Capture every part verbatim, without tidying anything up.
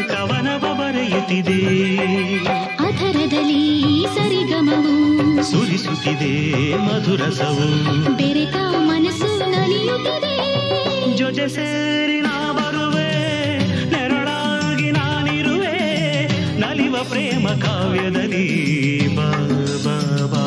ಕವನವ ಬರೆಯುತ್ತಿದೆ. ಅಧರದಲ್ಲಿ ಸರಿಗಮವು ಸುರಿಸುತ್ತಿದೆ ಮಧುರಸವು. ಬೆರೆತ ಮನಸ್ಸು ನಲಿಯುತ್ತಿದೆ. ಜೊತೆ ಸೇರಿ ನಾ ಬರುವೆ, ನೆರಳಾಗಿ ನಾನಿರುವೆ, ನಲಿವ ಪ್ರೇಮ ಕಾವ್ಯದಲ್ಲಿ ಬಾ ಬಾ ಬಾ.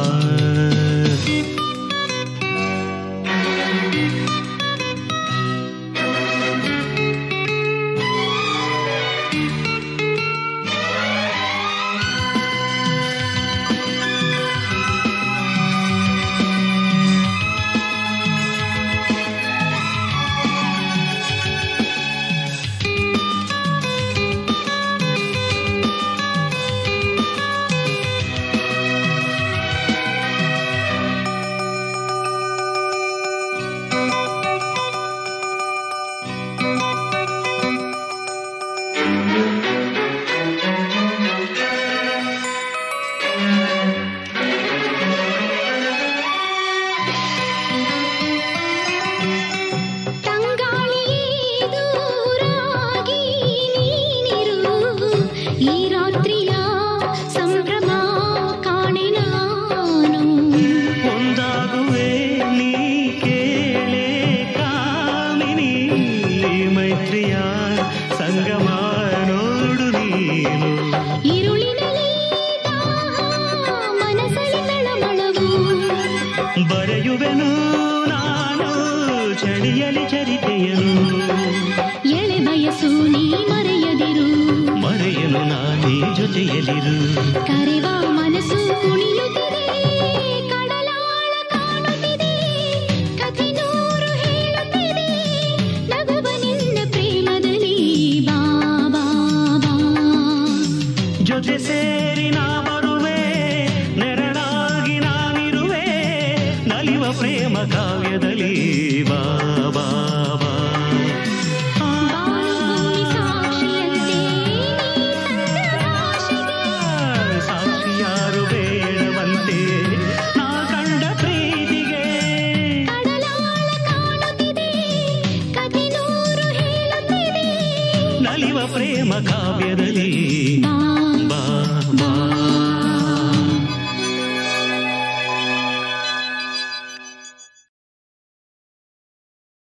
ಬರೆಯುವೆನು ನಾನು ಚಳಿಯಲಿ ಚರಿತೆಯನು. ಎಳೆ ಬಯಸು ನೀ ಮರೆಯದಿರು, ಮರೆಯನು ನಾನೇ ಜೊತೆಯಲಿರು. ಕರೆವ ಮನಸ್ಸು ಕುಣಿಯುತ್ತಿದೆ, ಕಡಲಾಳ ಕಾಣುತ್ತಿದೆ, ಕಥೆ ನೂರು ಹೇಳುತ್ತಿದೆ, ನಗುವ ನಿನ್ನ ಪ್ರೇಮದಲ್ಲಿ ಬಾ ಬಾ ಬಾ. ಜೊತೆ ಸೇರಿ ನಾ ಬರುವೆ, ನೆರಳಾಗಿ ನಾನಿರುವೆ, ನಲಿವ ಪ್ರೇಮ ಕಾವ್ಯದಲ್ಲಿ ಬಾ ಬಾ ಬಾ. ಸಾಕ್ಷಿಯಾರು ಬೇಡವಂತೆ ನಾ ಕಂಡ ಪ್ರೀತಿಗೆ. ಕಡಲಾಳ ಕಾಣುತ್ತಿದೆ, ಕಥೆ ನೂರು ಹೇಳುತ್ತಿದೆ, ನಲಿವ ಪ್ರೇಮ ಕಾವ್ಯದಲ್ಲಿ ಬಾ ಬಾ ಬಾ.